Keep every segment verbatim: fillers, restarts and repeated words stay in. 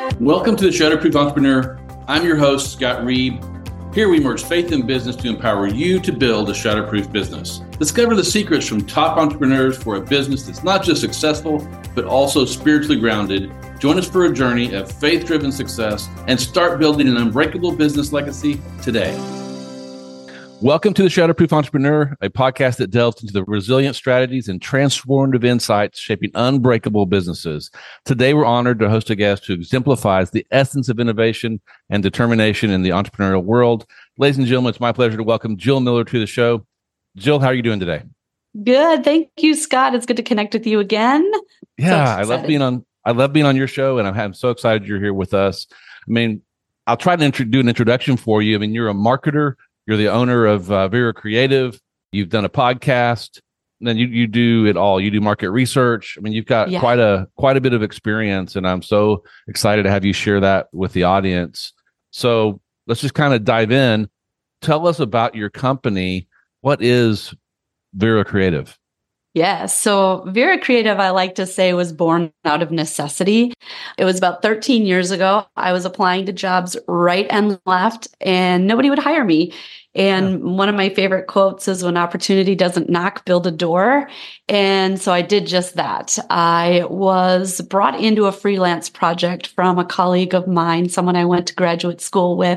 Welcome to the Shutterproof Entrepreneur. I'm your host, Scott Reed. Here we merge faith and business to empower you to build a shutterproof business. Discover the secrets from top entrepreneurs for a business that's not just successful, but also spiritually grounded. Join us for a journey of faith-driven success and start building an unbreakable business legacy today. Welcome to the Shutterproof Entrepreneur, a podcast that delves into the resilient strategies and transformative insights shaping unbreakable businesses. Today, we're honored to host a guest who exemplifies the essence of innovation and determination in the entrepreneurial world. Ladies and gentlemen, it's my pleasure to welcome Jill Miller to the show. Jill, how are you doing today? Good. Thank you, Scott. It's good to connect with you again. Yeah, so I love being on. I love being on your show, and I'm, I'm so excited you're here with us. I mean, I'll try to intro- do an introduction for you. I mean, you're a marketer. You're the owner of uh, Vera Creative. You've done a podcast. And then you you do it all. You do market research. I mean, you've got yeah. quite a quite a bit of experience, and I'm so excited to have you share that with the audience. So let's just kind of dive in. Tell us about your company. What is Vera Creative? Yeah. So Vera Creative, I like to say, was born out of necessity. It was about thirteen years ago. I was applying to jobs right and left, and nobody would hire me. And yeah. one of my favorite quotes is, when opportunity doesn't knock, build a door. And so I did just that. I was brought into a freelance project from a colleague of mine, someone I went to graduate school with.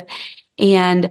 And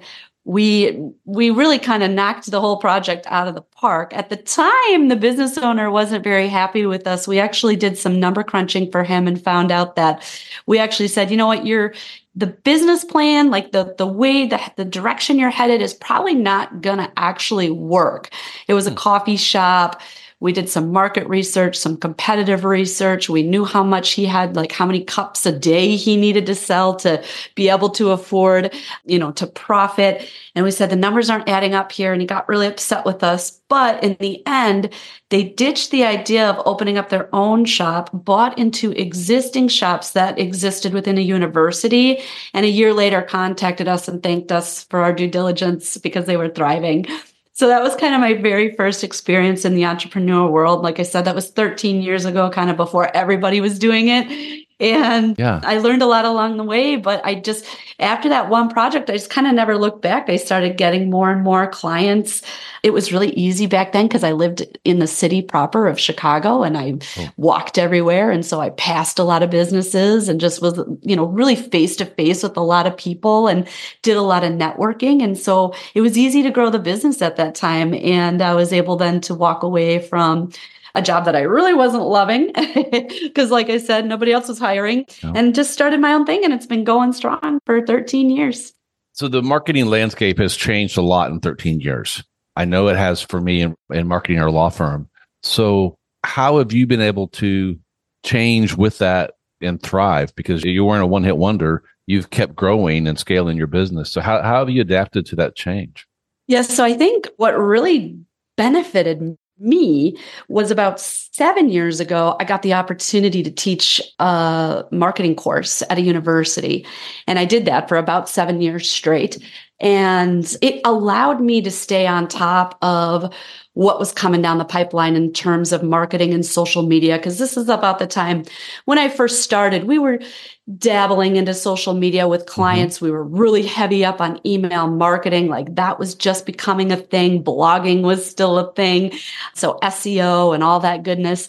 We we really kind of knocked the whole project out of the park. At the time, the business owner wasn't very happy with us. We actually did some number crunching for him and found out that we actually said, you know what, you're the business plan, like the the way the, the direction you're headed is probably not going to actually work. It was a coffee shop. We did some market research, some competitive research. We knew how much he had, like how many cups a day he needed to sell to be able to afford, you know, to profit. And we said, the numbers aren't adding up here. And he got really upset with us. But in the end, they ditched the idea of opening up their own shop, bought into existing shops that existed within a university, and a year later contacted us and thanked us for our due diligence because they were thriving. So that was kind of my very first experience in the entrepreneur world. Like I said, that was thirteen years ago, kind of before everybody was doing it. And yeah. I learned a lot along the way, but I just, after that one project, I just kind of never looked back. I started getting more and more clients. It was really easy back then because I lived in the city proper of Chicago, and I oh. walked everywhere. And so I passed a lot of businesses and just was, you know, really face to face with a lot of people and did a lot of networking. And so it was easy to grow the business at that time. And I was able then to walk away from a job that I really wasn't loving because, like I said, nobody else was hiring, no. and just started my own thing. And it's been going strong for thirteen years. So the marketing landscape has changed a lot in thirteen years. I know it has for me in, in marketing our law firm. So how have you been able to change with that and thrive? Because you weren't a one-hit wonder. You've kept growing and scaling your business. So how, how have you adapted to that change? Yes. So I think what really benefited me was about seven years ago, I got the opportunity to teach a marketing course at a university. And I did that for about seven years straight. And it allowed me to stay on top of what was coming down the pipeline in terms of marketing and social media. Because this is about the time when I first started. We were dabbling into social media with clients. Mm-hmm. We were really heavy up on email marketing. Like that was just becoming a thing. Blogging was still a thing. So S E O and all that goodness.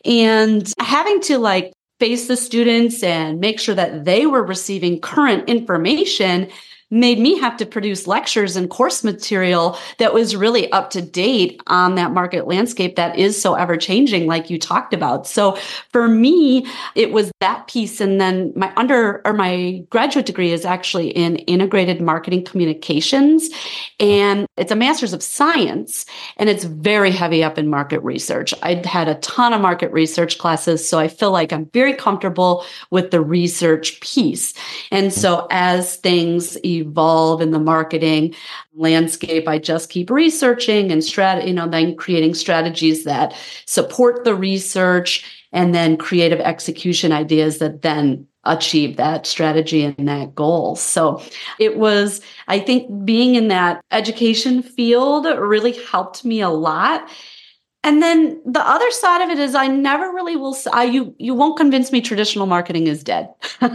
And having to like face the students and make sure that they were receiving current information made me have to produce lectures and course material that was really up to date on that market landscape that is so ever changing, like you talked about. So for me, it was that piece. And then my under or my graduate degree is actually in integrated marketing communications. And it's a master's of science, and it's very heavy up in market research. I had a ton of market research classes, so I feel like I'm very comfortable with the research piece. And so as things evolve in the marketing landscape, I just keep researching and strat, you know, then creating strategies that support the research, and then creative execution ideas that then achieve that strategy and that goal. So it was, I think being in that education field really helped me a lot. And then the other side of it is I never really will, I, you, you won't convince me traditional marketing is dead.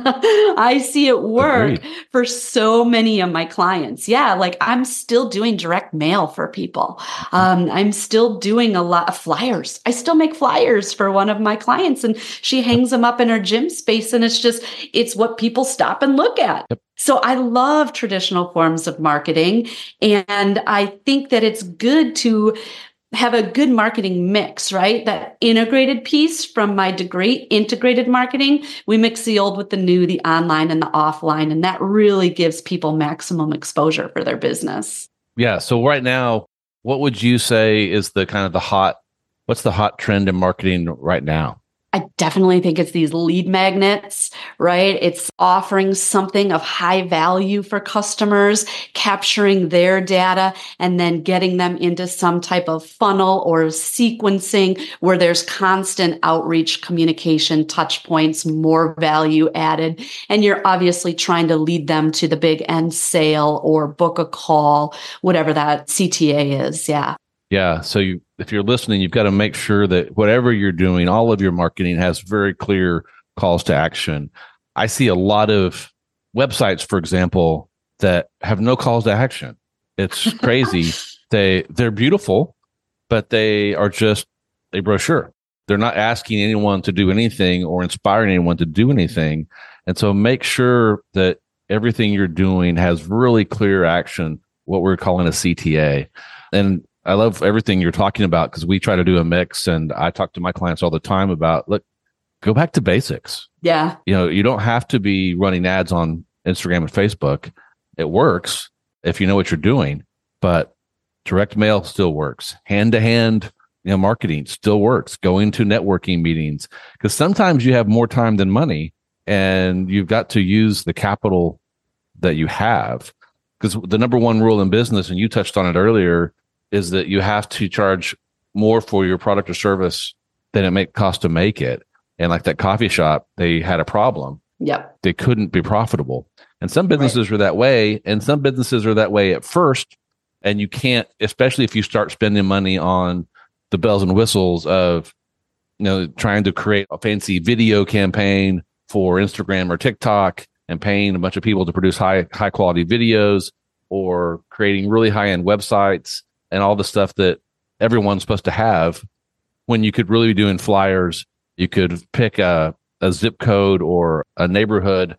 I see it work Agreed. for so many of my clients. Yeah. Like I'm still doing direct mail for people. Um, I'm still doing a lot of flyers. I still make flyers for one of my clients and she hangs them up in her gym space. And it's just, it's what people stop and look at. Yep. So I love traditional forms of marketing. And I think that it's good to have a good marketing mix, right? That integrated piece from my degree, integrated marketing. We mix the old with the new, the online and the offline, and that really gives people maximum exposure for their business. Yeah. So right now, what would you say is the kind of the hot, what's the hot trend in marketing right now? I definitely think it's these lead magnets, right? It's offering something of high value for customers, capturing their data, and then getting them into some type of funnel or sequencing where there's constant outreach, communication, touch points, more value added. And you're obviously trying to lead them to the big end sale or book a call, whatever that C T A is. Yeah. Yeah. So you, if you're listening, you've got to make sure that whatever you're doing, all of your marketing has very clear calls to action. I see a lot of websites, for example, that have no calls to action. It's crazy. they, they're beautiful, but they are just a brochure. They're not asking anyone to do anything or inspiring anyone to do anything. And so make sure that everything you're doing has really clear action, what we're calling a C T A. And I love everything you're talking about because we try to do a mix, and I talk to my clients all the time about, look, go back to basics. Yeah. You know, you don't have to be running ads on Instagram and Facebook. It works if you know what you're doing, but direct mail still works. Hand-to-hand, you know, marketing still works. Going to networking meetings, because sometimes you have more time than money, and you've got to use the capital that you have. Because the number one rule in business, and you touched on it earlier, is that you have to charge more for your product or service than it may cost to make it. And like that coffee shop, they had a problem. Yep. They couldn't be profitable. And some businesses Right. are that way, and some businesses are that way at first. And you can't, especially if you start spending money on the bells and whistles of, you know, trying to create a fancy video campaign for Instagram or TikTok and paying a bunch of people to produce high high quality videos, or creating really high end websites and all the stuff that everyone's supposed to have, when you could really be doing flyers. You could pick a, a zip code or a neighborhood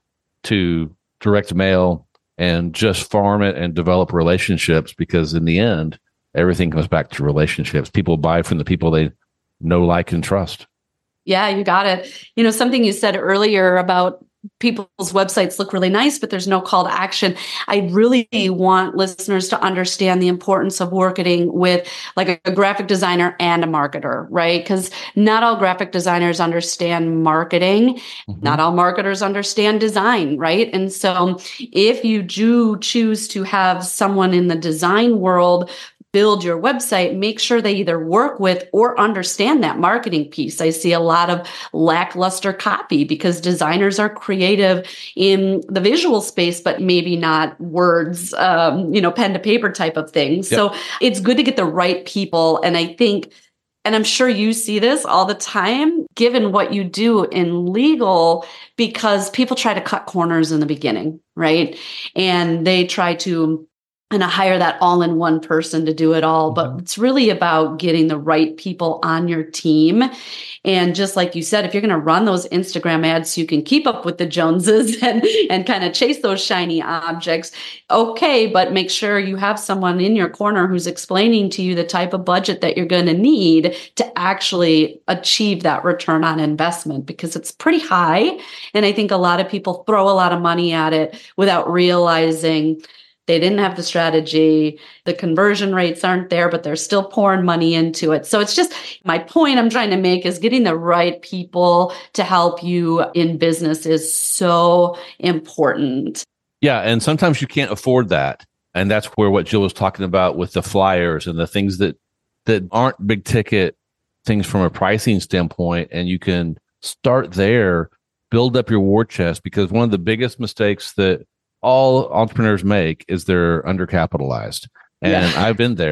to direct mail and just farm it and develop relationships, because in the end, everything comes back to relationships. People buy from the people they know, like, and trust. Yeah, you got it. You know, something you said earlier about people's websites look really nice, but there's no call to action. I really want listeners to understand the importance of working with like a graphic designer and a marketer, right? Because not all graphic designers understand marketing. Mm-hmm. Not all marketers understand design, right? And so if you do choose to have someone in the design world build your website, make sure they either work with or understand that marketing piece. I see a lot of lackluster copy because designers are creative in the visual space, but maybe not words, um, you know, pen to paper type of things. Yep. So it's good to get the right people. And I think, and I'm sure you see this all the time, given what you do in legal, because people try to cut corners in the beginning, right? And they try to and I hire that all-in-one person to do it all. But it's really about getting the right people on your team. And just like you said, if you're going to run those Instagram ads so you can keep up with the Joneses and, and kind of chase those shiny objects, okay, but make sure you have someone in your corner who's explaining to you the type of budget that you're going to need to actually achieve that return on investment, because it's pretty high. And I think a lot of people throw a lot of money at it without realizing they didn't have the strategy. The conversion rates aren't there, but they're still pouring money into it. So it's just my point I'm trying to make is getting the right people to help you in business is so important. Yeah. And sometimes you can't afford that. And that's where what Jill was talking about with the flyers and the things that, that aren't big ticket things from a pricing standpoint. And you can start there, build up your war chest, because one of the biggest mistakes that all entrepreneurs make is they're undercapitalized. And yeah. I've been there.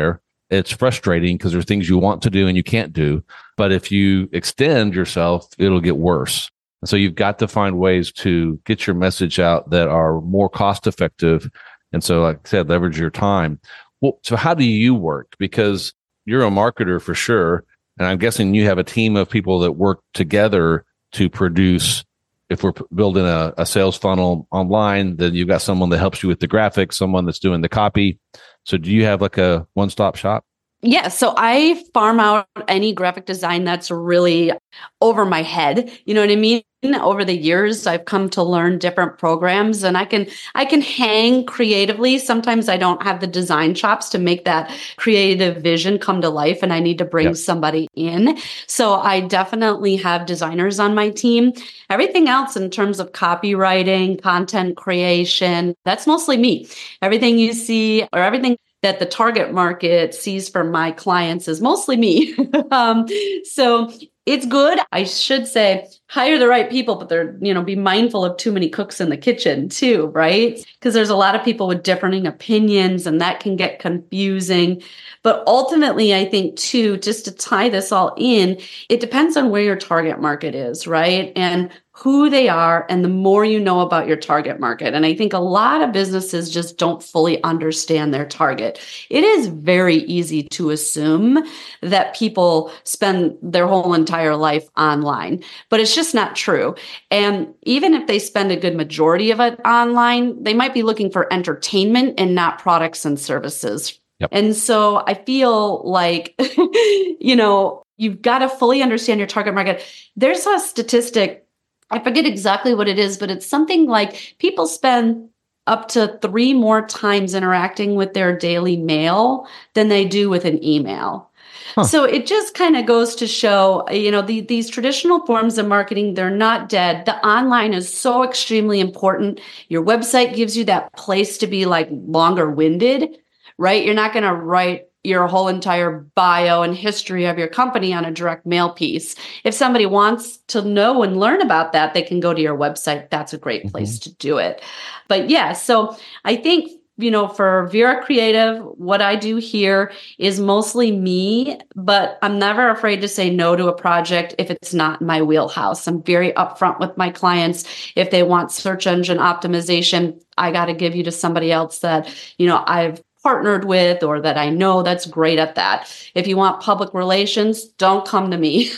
it's frustrating because there are things you want to do and you can't do. But if you extend yourself, it'll get worse. And so you've got to find ways to get your message out that are more cost effective. And so, like I said, leverage your time. Well, so how do you work? Because you're a marketer for sure. And I'm guessing you have a team of people that work together to produce. If we're building a, a sales funnel online, then you've got someone that helps you with the graphics, someone that's doing the copy. So do you have like a one-stop shop? Yeah, so I farm out any graphic design that's really over my head. You know what I mean? Over the years, I've come to learn different programs, and I can I can hang creatively. Sometimes I don't have the design chops to make that creative vision come to life, and I need to bring yep. somebody in. So I definitely have designers on my team. Everything else in terms of copywriting, content creation, that's mostly me. Everything you see or everything that the target market sees from my clients is mostly me. um, so it's good. I should say hire the right people, but they're, you know, be mindful of too many cooks in the kitchen too, right? Because there's a lot of people with differing opinions and that can get confusing. But ultimately, I think too, just to tie this all in, it depends on where your target market is, right? And who they are, and the more you know about your target market. And I think a lot of businesses just don't fully understand their target. It is very easy to assume that people spend their whole entire life online, but it's just not true. And even if they spend a good majority of it online, they might be looking for entertainment and not products and services. Yep. And so I feel like, you know, you've got to fully understand your target market. There's a statistic, I forget exactly what it is, but it's something like people spend up to three more times interacting with their daily mail than they do with an email. Huh. So it just kind of goes to show, you know, the, these traditional forms of marketing, they're not dead. The online is so extremely important. Your website gives you that place to be like longer winded, right? You're not going to write your whole entire bio and history of your company on a direct mail piece. If somebody wants to know and learn about that, they can go to your website. That's a great place mm-hmm. to do it. But yeah, so I think, you know, for Vera Creative, what I do here is mostly me, but I'm never afraid to say no to a project if it's not in my wheelhouse. I'm very upfront with my clients. If they want search engine optimization, I got to give you to somebody else that, you know, I've partnered with or that I know that's great at that. If you want public relations, don't come to me.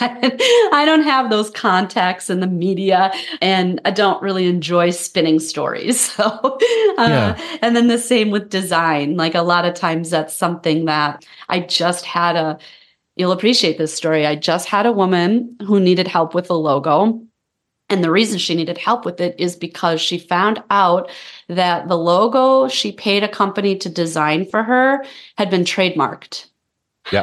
I don't have those contacts in the media, and I don't really enjoy spinning stories. So, uh, yeah. And then the same with design. Like a lot of times that's something that I just had a, you'll appreciate this story. I just had a woman who needed help with a logo. And the reason she needed help with it is because she found out that the logo she paid a company to design for her had been trademarked. Yeah.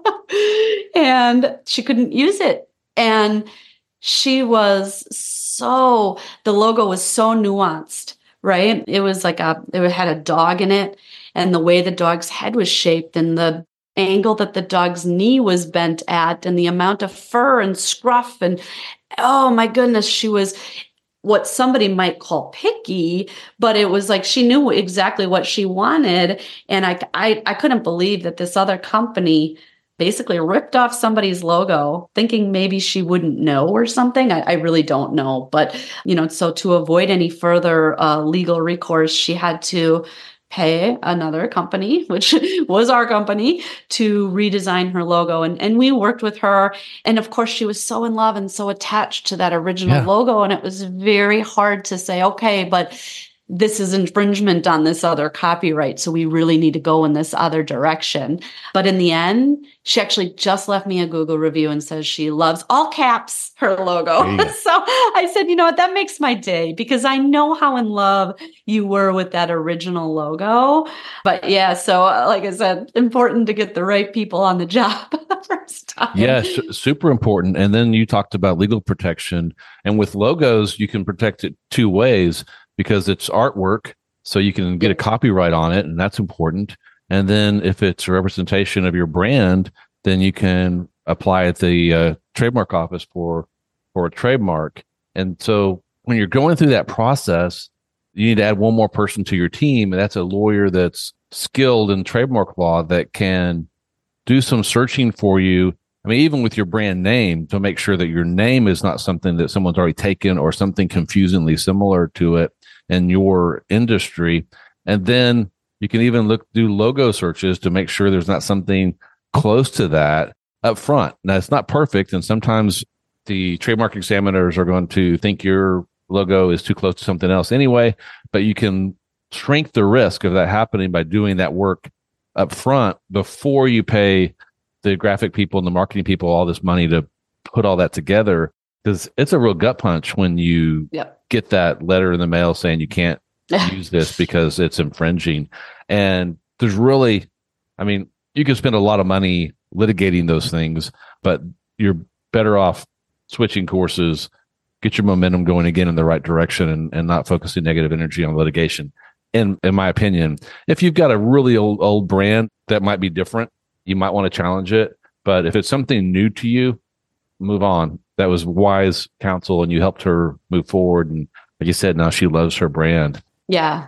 And she couldn't use it. And she was so, the logo was so nuanced, right? It was like a, it had a dog in it, and the way the dog's head was shaped and the angle that the dog's knee was bent at and the amount of fur and scruff and oh my goodness, she was what somebody might call picky, but it was like she knew exactly what she wanted. And I, I, I couldn't believe that this other company basically ripped off somebody's logo, thinking maybe she wouldn't know or something. I, I really don't know. But, you know, so to avoid any further uh, legal recourse, she had to pay another company, which was our company, to redesign her logo. And, and we worked with her. And of course, she was so in love and so attached to that original yeah. logo. And it was very hard to say, okay, but this is infringement on this other copyright. So we really need to go in this other direction. But in the end, she actually just left me a Google review and says she loves, all caps, her logo. So I said, you know what, that makes my day, because I know how in love you were with that original logo. But yeah, so like I said, important to get the right people on the job the first time. Yes, super important. And then you talked about legal protection. And with logos, you can protect it two ways, because it's artwork, so you can get a copyright on it, and that's important. And then if it's a representation of your brand, then you can apply at the uh, trademark office for for a trademark. And so when you're going through that process, you need to add one more person to your team, and that's a lawyer that's skilled in trademark law that can do some searching for you. I mean, even with your brand name, to make sure that your name is not something that someone's already taken or something confusingly similar to it in your industry. And then you can even look, do logo searches to make sure there's not something close to that up front. Now, it's not perfect. And sometimes the trademark examiners are going to think your logo is too close to something else anyway, but you can shrink the risk of that happening by doing that work up front before you pay the graphic people and the marketing people all this money to put all that together. Because it's a real gut punch when you yep. get that letter in the mail saying you can't use this because it's infringing. And there's really, I mean, you can spend a lot of money litigating those things, but you're better off switching courses, get your momentum going again in the right direction, and, and not focusing negative energy on litigation. In, in my opinion, if you've got a really old, old brand that might be different, you might want to challenge it. But if it's something new to you, move on. That was wise counsel, and you helped her move forward. And like you said, now she loves her brand. Yeah.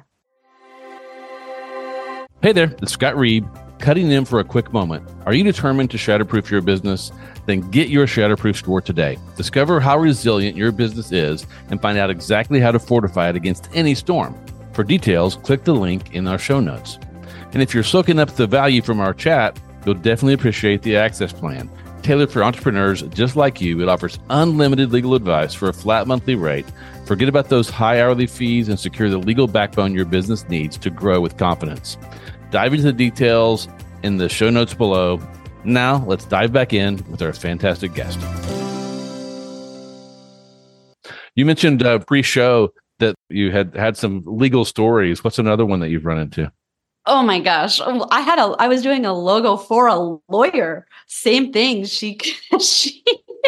Hey there, it's Scott Reeb, cutting in for a quick moment. Are you determined to shatterproof your business? Then get your Shatterproof score today. Discover how resilient your business is and find out exactly how to fortify it against any storm. For details, click the link in our show notes. And if you're soaking up the value from our chat, you'll definitely appreciate the Access Plan. Tailored for entrepreneurs just like you, it offers unlimited legal advice for a flat monthly rate. Forget about those high hourly fees and secure the legal backbone your business needs to grow with confidence. Dive into the details in the show notes below. Now, let's dive back in with our fantastic guest. You mentioned uh, pre-show that you had had some legal stories. What's another one that you've run into? Oh my gosh. I had a, I was doing a logo for a lawyer. Same thing. She, she,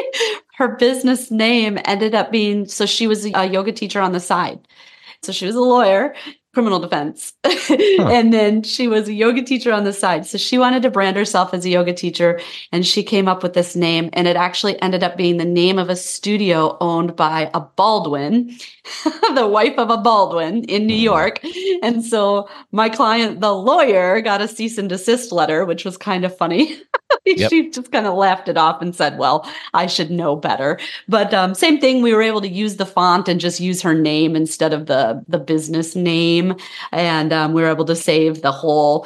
her business name ended up being, so she was a yoga teacher on the side. So she was a lawyer, criminal defense. Huh. And then she was a yoga teacher on the side. So she wanted to brand herself as a yoga teacher, and she came up with this name, and it actually ended up being the name of a studio owned by a Baldwin, the wife of a Baldwin in New York. And so my client, the lawyer, got a cease and desist letter, which was kind of funny. Yep. She just kind of laughed it off and said, well, I should know better. But um, same thing, we were able to use the font and just use her name instead of the, the business name. And um, we were able to save the whole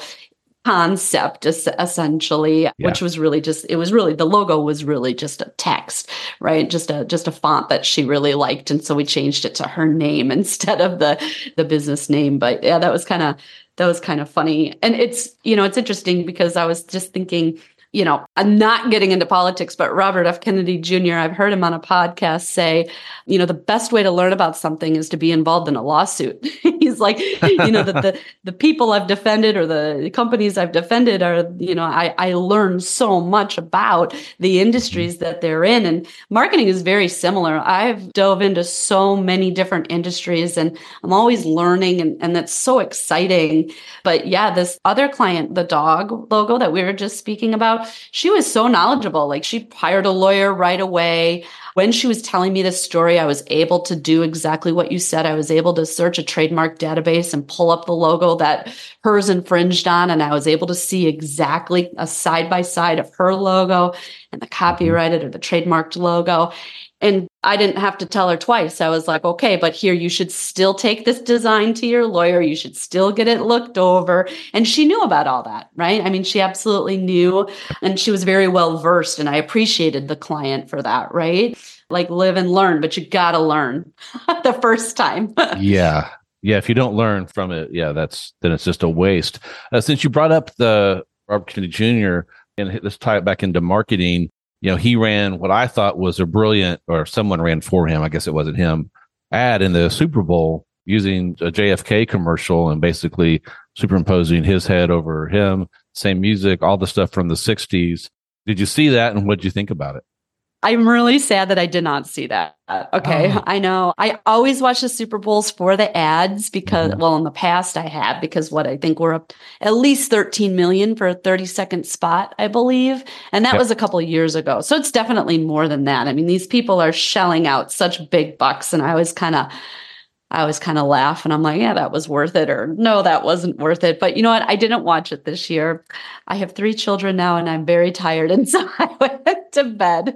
concept essentially, yeah. which was really just, it was really, the logo was really just a text, right? Just a, just a font that she really liked. And so we changed it to her name instead of the, the business name. But yeah, that was kind of, that was kind of funny. And it's, you know, it's interesting because I was just thinking, you know, I'm not getting into politics, but Robert F. Kennedy Junior, I've heard him on a podcast say, you know, the best way to learn about something is to be involved in a lawsuit. He's like, you know, that the, the people I've defended or the companies I've defended are, you know, I, I learned so much about the industries that they're in. And marketing is very similar. I've dove into so many different industries, and I'm always learning, and, and that's so exciting. But yeah, this other client, the dog logo that we were just speaking about, she was so knowledgeable. Like, she hired a lawyer right away. When she was telling me this story, I was able to do exactly what you said. I was able to search a trademark database and pull up the logo that hers infringed on. And I was able to see exactly a side by side of her logo and the copyrighted or the trademarked logo. And I didn't have to tell her twice. I was like, okay, but here, you should still take this design to your lawyer. You should still get it looked over. And she knew about all that, right? I mean, she absolutely knew, and she was very well versed. And I appreciated the client for that, right? Like, live and learn, but you got to learn the first time. Yeah. Yeah. If you don't learn from it, yeah, that's, then it's just a waste. Uh, since you brought up the Robert Kennedy Junior, and let's tie it back into marketing. You know, he ran what I thought was a brilliant, or someone ran for him, I guess it wasn't him, ad in the Super Bowl using a J F K commercial and basically superimposing his head over him, same music, all the stuff from the sixties. Did you see that, and what did you think about it? I'm really sad that I did not see that. Okay. Oh. I know. I always watch the Super Bowls for the ads because, mm-hmm. well, in the past I have, because what I think we're up at least thirteen million for a thirty second spot, I believe. And that yep. was a couple of years ago. So it's definitely more than that. I mean, these people are shelling out such big bucks. And I was kind of, I always kind of laugh and I'm like, yeah, that was worth it. Or no, that wasn't worth it. But you know what? I didn't watch it this year. I have three children now and I'm very tired. And so I went to bed.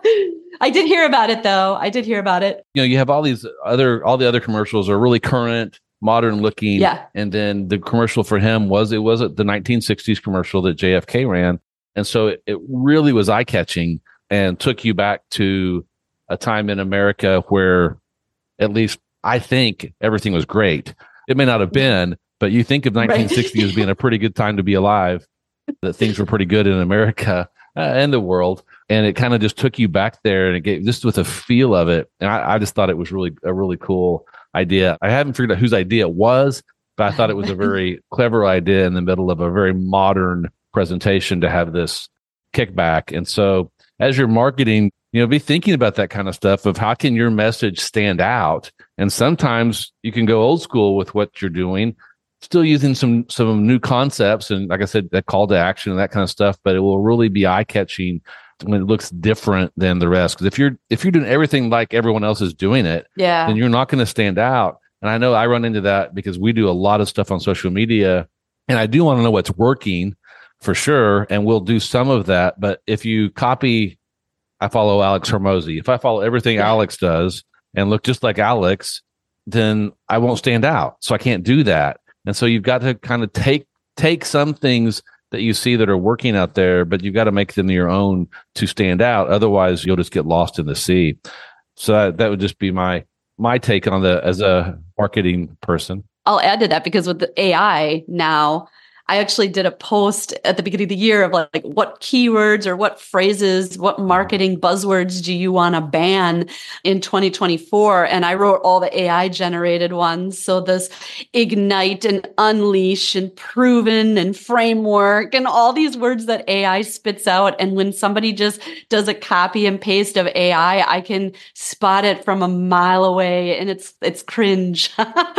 I did hear about it though. I did hear about it. You know, you have all these other, all the other commercials are really current, modern looking. Yeah. And then the commercial for him was, it was the nineteen sixties commercial that J F K ran. And so it, it really was eye catching and took you back to a time in America where at least I think everything was great. It may not have been, but you think of nineteen sixty right. as being a pretty good time to be alive, that things were pretty good in America uh, and the world. And it kind of just took you back there and it gave just with a feel of it. And I, I just thought it was really a really cool idea. I haven't figured out whose idea it was, but I thought it was a very clever idea in the middle of a very modern presentation to have this kickback. And so as you're marketing, you know, be thinking about that kind of stuff of how can your message stand out? And sometimes you can go old school with what you're doing, still using some some new concepts and, like I said, that call to action and that kind of stuff, but it will really be eye-catching when it looks different than the rest. Because if you're if you're doing everything like everyone else is doing it, yeah, then you're not going to stand out. And I know I run into that because we do a lot of stuff on social media, and I do want to know what's working for sure, and we'll do some of that. But if you copy, I follow Alex Hormozi. If I follow everything yeah. Alex does and look just like Alex, then I won't stand out. So I can't do that. And so you've got to kind of take take some things that you see that are working out there, but you've got to make them your own to stand out. Otherwise, you'll just get lost in the sea. So that, that would just be my my take on the as a marketing person. I'll add to that because with the A I now, I actually did a post at the beginning of the year of like, like what keywords or what phrases, what marketing buzzwords do you want to ban in twenty twenty-four? And I wrote all the A I generated ones. So this ignite and unleash and proven and framework and all these words that A I spits out. And when somebody just does a copy and paste of A I, I can spot it from a mile away and it's, it's cringe.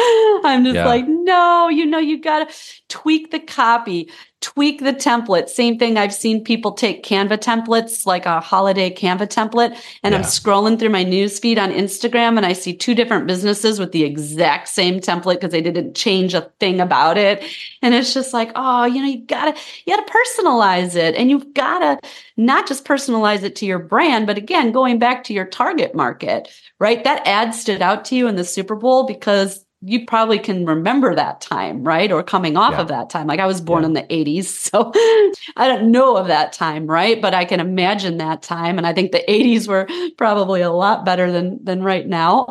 I'm just yeah. like, no, you know, you got to tweak the copy, tweak the template. Same thing. I've seen people take Canva templates, like a holiday Canva template, and yeah. I'm scrolling through my newsfeed on Instagram and I see two different businesses with the exact same template because they didn't change a thing about it. And it's just like, oh, you know, you gotta, you gotta personalize it. And you've gotta not just personalize it to your brand, but again, going back to your target market, right? That ad stood out to you in the Super Bowl because you probably can remember that time, right? Or coming off yeah. of that time. Like I was born yeah. in the eighties, so I don't know of that time, right? But I can imagine that time. And I think the eighties were probably a lot better than, than right now.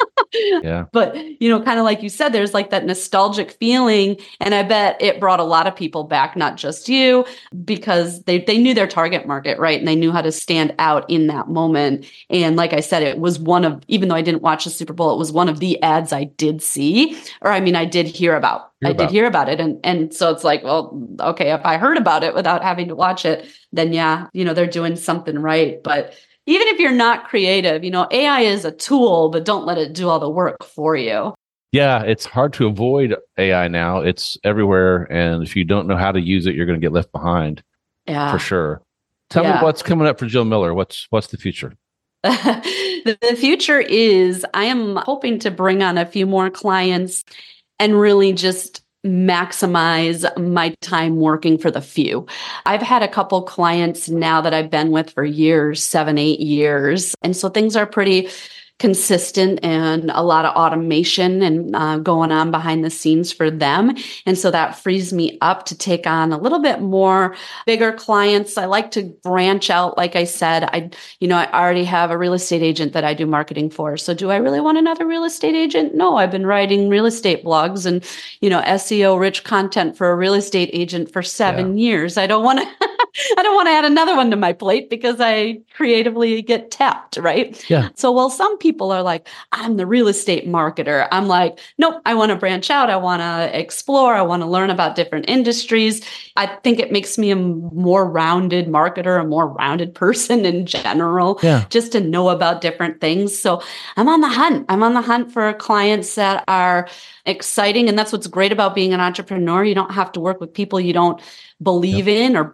yeah. But, you know, kind of like you said, there's like that nostalgic feeling. And I bet it brought a lot of people back, not just you, because they, they knew their target market, right? And they knew how to stand out in that moment. And like I said, it was one of, even though I didn't watch the Super Bowl, it was one of the ads I did see, or I mean, I did hear about. Hear I about. did hear about it. And, and so it's like, well, okay, if I heard about it without having to watch it, then yeah, you know, they're doing something right. But even if you're not creative, you know, A I is a tool, but don't let it do all the work for you. Yeah, it's hard to avoid A I now. It's everywhere. And if you don't know how to use it, you're going to get left behind. Yeah. For sure. Tell yeah. me what's coming up for Jill Miller. What's what's the future? the, the future is I am hoping to bring on a few more clients and really just maximize my time working for the few. I've had a couple clients now that I've been with for years, seven, eight years. And so things are pretty consistent and a lot of automation and uh, going on behind the scenes for them. And so that frees me up to take on a little bit more bigger clients. I like to branch out. Like I said, I, you know, I already have a real estate agent that I do marketing for. So do I really want another real estate agent? No, I've been writing real estate blogs and, you know, S E O rich content for a real estate agent for seven yeah. years. I don't want to, I don't want to add another one to my plate because I creatively get tapped, right? Yeah. So while some people are like, I'm the real estate marketer, I'm like, nope, I want to branch out. I want to explore. I want to learn about different industries. I think it makes me a more rounded marketer, a more rounded person in general, yeah. just to know about different things. So I'm on the hunt. I'm on the hunt for clients that are exciting. And that's what's great about being an entrepreneur. You don't have to work with people you don't believe yep. in or brands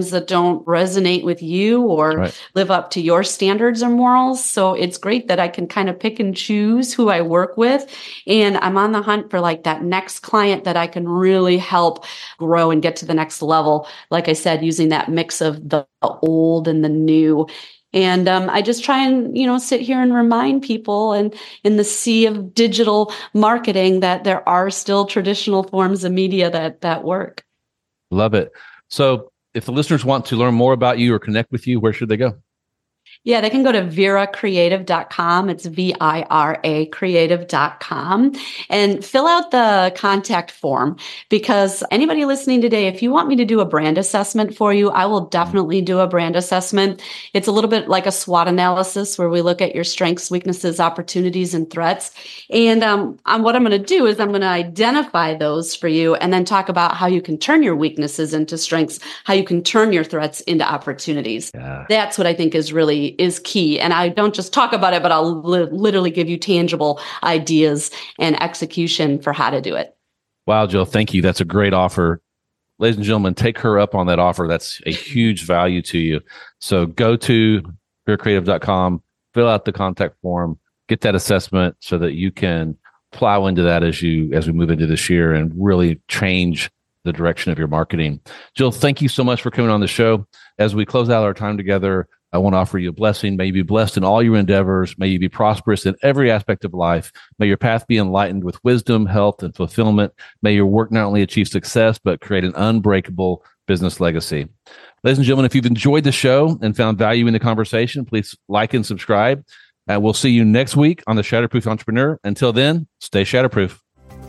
ones that don't resonate with you or right. live up to your standards or morals. So it's great that I can kind of pick and choose who I work with. And I'm on the hunt for like that next client that I can really help grow and get to the next level. Like I said, using that mix of the old and the new. And um, I just try and, you know, sit here and remind people and in the sea of digital marketing that there are still traditional forms of media that that work. Love it. So if the listeners want to learn more about you or connect with you, where should they go? Yeah, they can go to vira creative dot com. It's V I R A creative dot com and fill out the contact form, because anybody listening today, if you want me to do a brand assessment for you, I will definitely do a brand assessment. It's a little bit like a SWOT analysis where we look at your strengths, weaknesses, opportunities, and threats. And um, um, what I'm going to do is I'm going to identify those for you and then talk about how you can turn your weaknesses into strengths, how you can turn your threats into opportunities. Yeah. That's what I think is really is key. And I don't just talk about it, but I'll li- literally give you tangible ideas and execution for how to do it. Wow, Jill, thank you. That's a great offer. Ladies and gentlemen, take her up on that offer. That's a huge value to you. So go to vira creative dot com, fill out the contact form, get that assessment so that you can plow into that as you as we move into this year and really change the direction of your marketing. Jill, thank you so much for coming on the show. As we close out our time together, I want to offer you a blessing. May you be blessed in all your endeavors. May you be prosperous in every aspect of life. May your path be enlightened with wisdom, health, and fulfillment. May your work not only achieve success, but create an unbreakable business legacy. Ladies and gentlemen, if you've enjoyed the show and found value in the conversation, please like and subscribe. And we'll see you next week on the Shatterproof Entrepreneur. Until then, stay Shatterproof.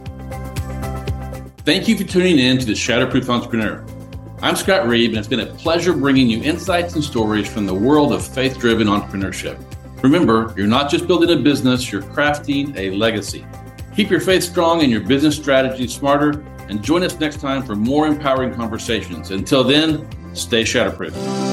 Thank you for tuning in to the Shatterproof Entrepreneur. I'm Scott Reeb, and it's been a pleasure bringing you insights and stories from the world of faith-driven entrepreneurship. Remember, you're not just building a business, you're crafting a legacy. Keep your faith strong and your business strategy smarter, and join us next time for more empowering conversations. Until then, stay Shatterproof.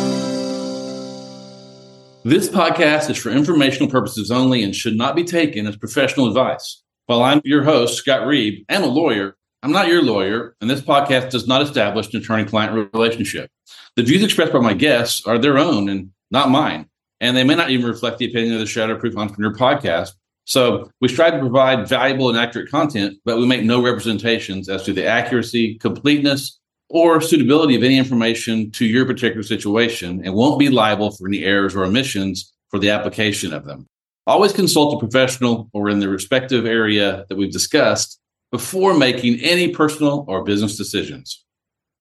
This podcast is for informational purposes only and should not be taken as professional advice. While I'm your host, Scott Reeb, and a lawyer, I'm not your lawyer, and this podcast does not establish an attorney-client relationship. The views expressed by my guests are their own and not mine, and they may not even reflect the opinion of the Shatterproof Entrepreneur podcast. So we strive to provide valuable and accurate content, but we make no representations as to the accuracy, completeness, or suitability of any information to your particular situation, and won't be liable for any errors or omissions for the application of them. Always consult a professional or in the respective area that we've discussed before making any personal or business decisions.